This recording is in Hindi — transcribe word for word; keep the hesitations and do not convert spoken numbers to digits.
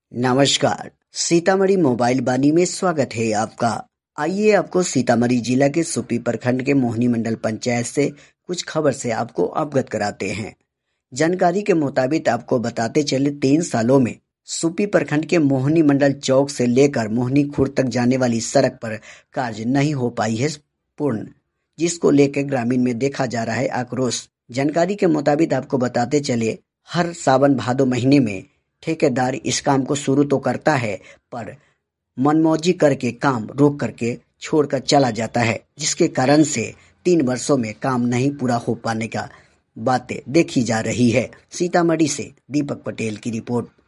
नमस्कार, सीतामढ़ी मोबाइल बानी में स्वागत है आपका। आइए आपको सीतामढ़ी जिला के सुपी प्रखंड के मोहनी मंडल पंचायत से कुछ खबर से आपको अवगत कराते हैं। जानकारी के मुताबिक आपको बताते चले तीन सालों में सुपी प्रखंड के मोहनी मंडल चौक से लेकर मोहनी खुर्द तक जाने वाली सड़क पर कार्य नहीं हो पाई है पूर्ण, जिसको लेकर ग्रामीण में देखा जा रहा है आक्रोश। जानकारी के मुताबिक आपको बताते चले हर सावन भादो महीने में ठेकेदार इस काम को शुरू तो करता है, पर मनमौजी करके काम रोक करके छोड़कर चला जाता है, जिसके कारण से तीन वर्षों में काम नहीं पूरा हो पाने का बातें देखी जा रही है। सीतामढ़ी से दीपक पटेल की रिपोर्ट।